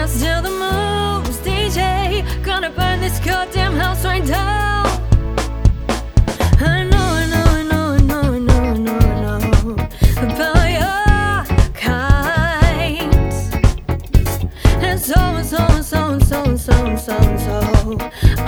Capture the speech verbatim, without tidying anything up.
dance till the moves, D J. Gonna burn this goddamn house right down. I know, I know, I know, I know, I know, I know, I know about your kind. And so and so and so and so and so and so and so